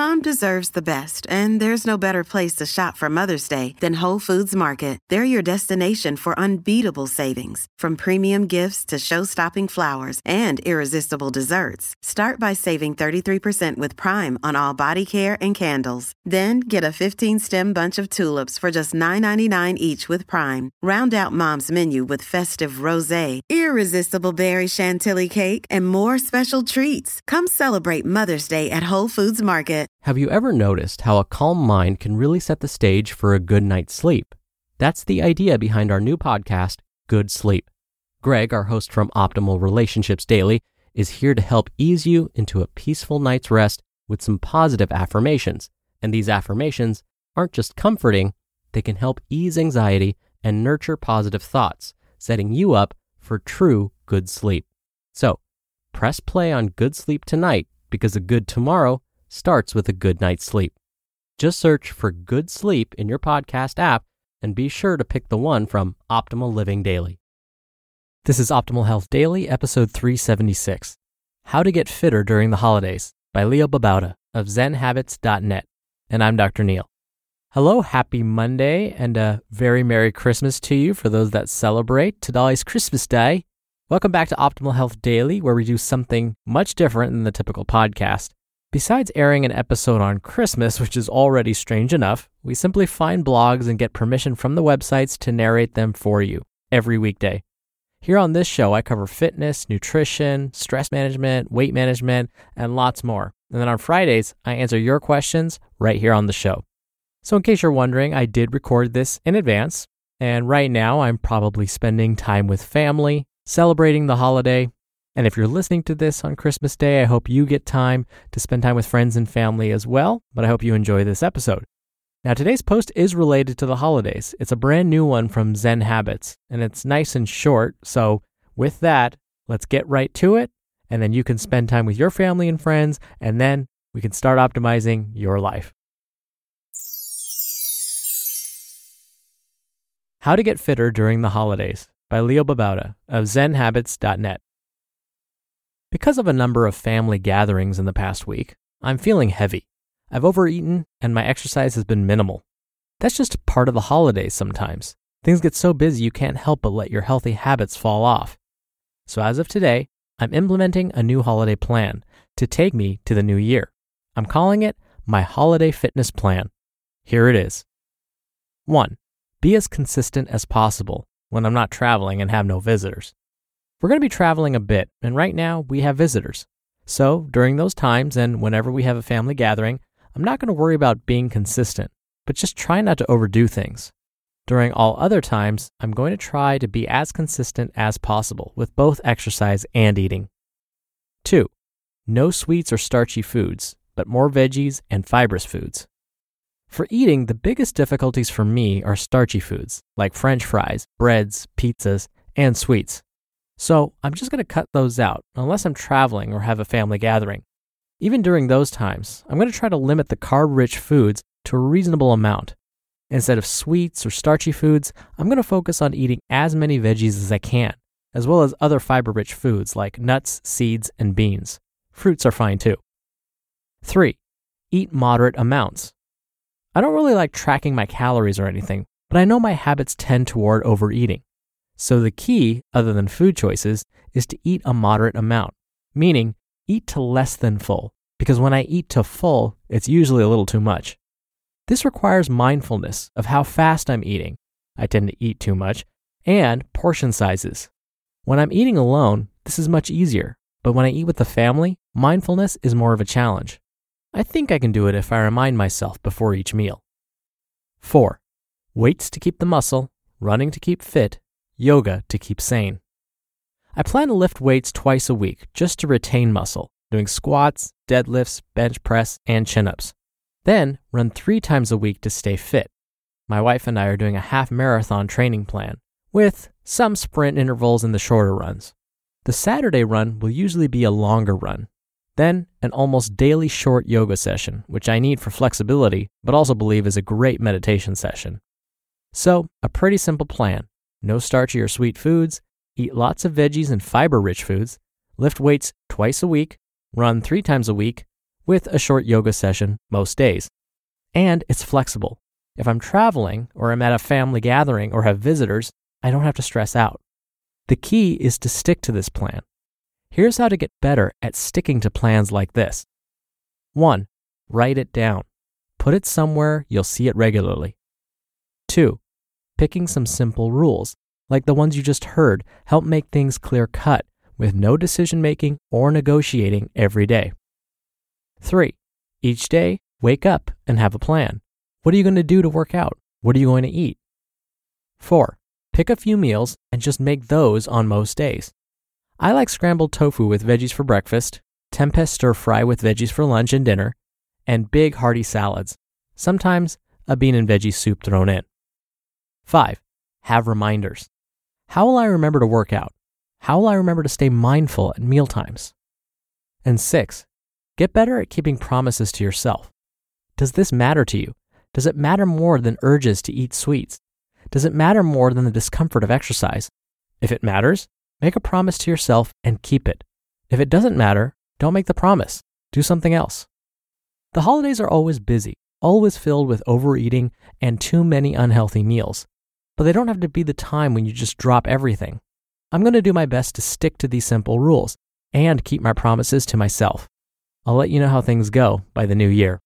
Mom deserves the best, and there's no better place to shop for Mother's Day than Whole Foods Market. They're your destination for unbeatable savings, from premium gifts to show-stopping flowers and irresistible desserts. Start by saving 33% with Prime on all body care and candles. Then get a 15-stem bunch of tulips for just $9.99 each with Prime. Round out Mom's menu with festive rosé, irresistible berry chantilly cake, and more special treats. Come celebrate Mother's Day at Whole Foods Market. Have you ever noticed how a calm mind can really set the stage for a good night's sleep? That's the idea behind our new podcast, Good Sleep. Greg, our host from Optimal Relationships Daily, is here to help ease you into a peaceful night's rest with some positive affirmations. And these affirmations aren't just comforting, they can help ease anxiety and nurture positive thoughts, setting you up for true good sleep. So, press play on Good Sleep tonight because a good tomorrow starts with a good night's sleep. Just search for Good Sleep in your podcast app and be sure to pick the one from Optimal Living Daily. This is Optimal Health Daily, episode 376, How to Get Fitter During the Holidays by Leo Babauta of ZenHabits.net. And I'm Dr. Neil. Hello, happy Monday, and a very Merry Christmas to you for those that celebrate. Today's Christmas Day. Welcome back to Optimal Health Daily, where we do something much different than the typical podcast. Besides airing an episode on Christmas, which is already strange enough, we simply find blogs and get permission from the websites to narrate them for you every weekday. Here on this show, I cover fitness, nutrition, stress management, weight management, and lots more. And then on Fridays, I answer your questions right here on the show. So in case you're wondering, I did record this in advance, and right now I'm probably spending time with family, celebrating the holiday. And if you're listening to this on Christmas Day, I hope you get time to spend time with friends and family as well, but I hope you enjoy this episode. Now, today's post is related to the holidays. It's a brand new one from Zen Habits, and it's nice and short. So with that, let's get right to it, and then you can spend time with your family and friends, and then we can start optimizing your life. How to Get Fitter During the Holidays by Leo Babauta of ZenHabits.net. Because of a number of family gatherings in the past week, I'm feeling heavy. I've overeaten and my exercise has been minimal. That's just part of the holidays sometimes. Things get so busy you can't help but let your healthy habits fall off. So as of today, I'm implementing a new holiday plan to take me to the new year. I'm calling it my Holiday Fitness Plan. Here it is. 1. Be as consistent as possible when I'm not traveling and have no visitors. We're going to be traveling a bit, and right now we have visitors. So during those times and whenever we have a family gathering, I'm not going to worry about being consistent, but just try not to overdo things. During all other times, I'm going to try to be as consistent as possible with both exercise and eating. 2. No sweets or starchy foods, but more veggies and fibrous foods. For eating, the biggest difficulties for me are starchy foods, like French fries, breads, pizzas, and sweets. So I'm just going to cut those out unless I'm traveling or have a family gathering. Even during those times, I'm going to try to limit the carb-rich foods to a reasonable amount. Instead of sweets or starchy foods, I'm going to focus on eating as many veggies as I can, as well as other fiber-rich foods like nuts, seeds, and beans. Fruits are fine too. 3. Eat moderate amounts. I don't really like tracking my calories or anything, but I know my habits tend toward overeating. So the key, other than food choices, is to eat a moderate amount, meaning eat to less than full, because when I eat to full, it's usually a little too much. This requires mindfulness of how fast I'm eating. I tend to eat too much, and portion sizes. When I'm eating alone, this is much easier, but when I eat with the family, mindfulness is more of a challenge. I think I can do it if I remind myself before each meal. 4. Weights to keep the muscle, running to keep fit, yoga to keep sane. I plan to lift weights twice a week just to retain muscle, doing squats, deadlifts, bench press, and chin-ups. Then run 3 times a week to stay fit. My wife and I are doing a half marathon training plan, with some sprint intervals in the shorter runs. The Saturday run will usually be a longer run. Then an almost daily short yoga session, which I need for flexibility, but also believe is a great meditation session. So, a pretty simple plan. No starchy or sweet foods, eat lots of veggies and fiber-rich foods, lift weights twice a week, run 3 times a week, with a short yoga session most days. And it's flexible. If I'm traveling or I'm at a family gathering or have visitors, I don't have to stress out. The key is to stick to this plan. Here's how to get better at sticking to plans like this. 1. Write it down. Put it somewhere you'll see it regularly. 2. Picking some simple rules, like the ones you just heard, help make things clear-cut with no decision-making or negotiating every day. 3. Each day, wake up and have a plan. What are you going to do to work out? What are you going to eat? 4. Pick a few meals and just make those on most days. I like scrambled tofu with veggies for breakfast, tempeh stir fry with veggies for lunch and dinner, and big hearty salads. Sometimes a bean and veggie soup thrown in. 5. Have reminders. How will I remember to work out? How will I remember to stay mindful at mealtimes? And 6. Get better at keeping promises to yourself. Does this matter to you? Does it matter more than urges to eat sweets? Does it matter more than the discomfort of exercise? If it matters, make a promise to yourself and keep it. If it doesn't matter, don't make the promise. Do something else. The holidays are always busy, always filled with overeating and too many unhealthy meals. But they don't have to be the time when you just drop everything. I'm going to do my best to stick to these simple rules and keep my promises to myself. I'll let you know how things go by the new year.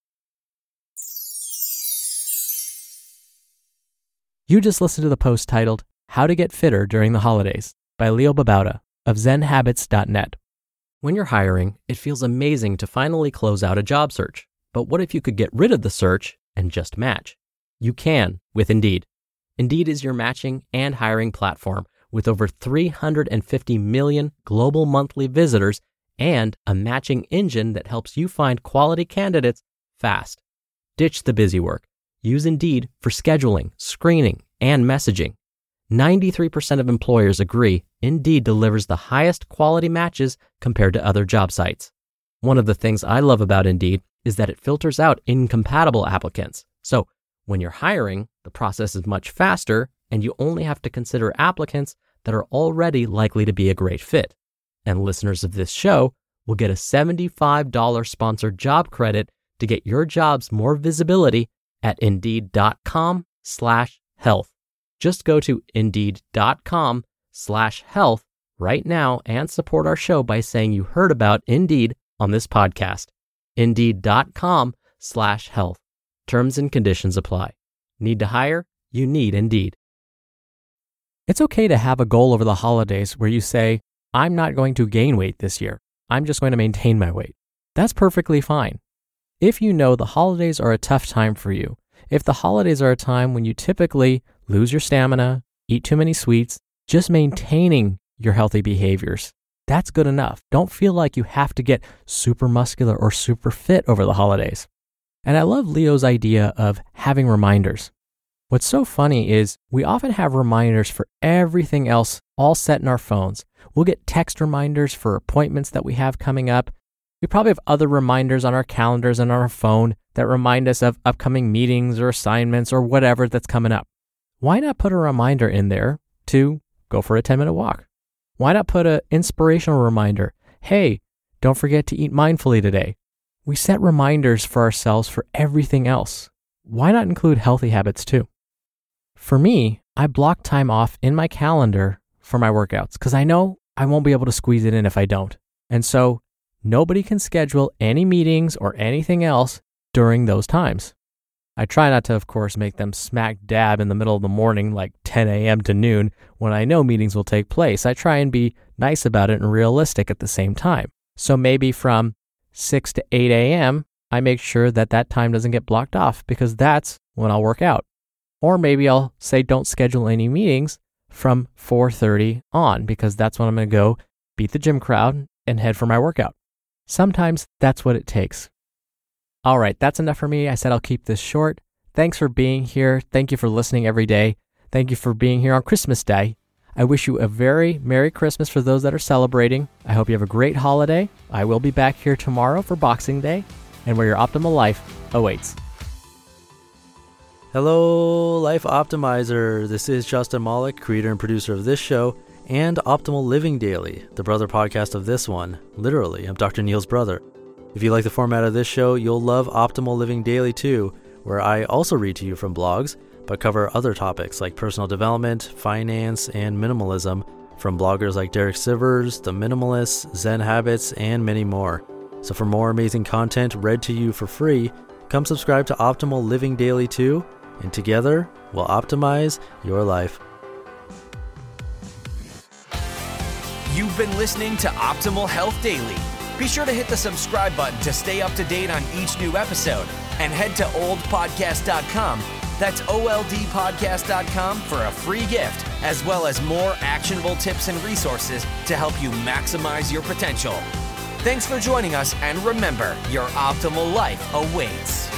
You just listened to the post titled, How to Get Fitter During the Holidays by Leo Babauta of ZenHabits.net. When you're hiring, it feels amazing to finally close out a job search. But what if you could get rid of the search and just match? You can with Indeed. Indeed is your matching and hiring platform with over 350 million global monthly visitors and a matching engine that helps you find quality candidates fast. Ditch the busy work. Use Indeed for scheduling, screening, and messaging. 93% of employers agree Indeed delivers the highest quality matches compared to other job sites. One of the things I love about Indeed is that it filters out incompatible applicants. So when you're hiring, the process is much faster and you only have to consider applicants that are already likely to be a great fit. And listeners of this show will get a $75 sponsored job credit to get your jobs more visibility at Indeed.com/health. Just go to Indeed.com/health right now and support our show by saying you heard about Indeed on this podcast. Indeed.com/health. Terms and conditions apply. Need to hire? You need Indeed. It's okay to have a goal over the holidays where you say, I'm not going to gain weight this year. I'm just going to maintain my weight. That's perfectly fine. If you know the holidays are a tough time for you, if the holidays are a time when you typically lose your stamina, eat too many sweets, just maintaining your healthy behaviors, that's good enough. Don't feel like you have to get super muscular or super fit over the holidays. And I love Leo's idea of having reminders. What's so funny is we often have reminders for everything else all set in our phones. We'll get text reminders for appointments that we have coming up. We probably have other reminders on our calendars and on our phone that remind us of upcoming meetings or assignments or whatever that's coming up. Why not put a reminder in there to go for a 10-minute walk? Why not put an inspirational reminder? Hey, don't forget to eat mindfully today. We set reminders for ourselves for everything else. Why not include healthy habits too? For me, I block time off in my calendar for my workouts because I know I won't be able to squeeze it in if I don't. And so nobody can schedule any meetings or anything else during those times. I try not to, of course, make them smack dab in the middle of the morning, like 10 a.m. to noon, when I know meetings will take place. I try and be nice about it and realistic at the same time. So maybe from 6 to 8 a.m., I make sure that that time doesn't get blocked off because that's when I'll work out. Or maybe I'll say don't schedule any meetings from 4:30 on because that's when I'm going to go beat the gym crowd and head for my workout. Sometimes that's what it takes. All right, that's enough for me. I said I'll keep this short. Thanks for being here. Thank you for listening every day. Thank you for being here on Christmas Day. I wish you a very Merry Christmas for those that are celebrating. I hope you have a great holiday. I will be back here tomorrow for Boxing Day and where your optimal life awaits. Hello, Life Optimizer. This is Justin Malik, creator and producer of this show and Optimal Living Daily, the brother podcast of this one. Literally, I'm Dr. Neil's brother. If you like the format of this show, you'll love Optimal Living Daily too, where I also read to you from blogs, but cover other topics like personal development, finance, and minimalism from bloggers like Derek Sivers, The Minimalists, Zen Habits, and many more. So for more amazing content read to you for free, come subscribe to Optimal Living Daily too, and together we'll optimize your life. You've been listening to Optimal Health Daily. Be sure to hit the subscribe button to stay up to date on each new episode, and head to oldpodcast.com. That's oldpodcast.com for a free gift, as well as more actionable tips and resources to help you maximize your potential. Thanks for joining us, and remember, your optimal life awaits.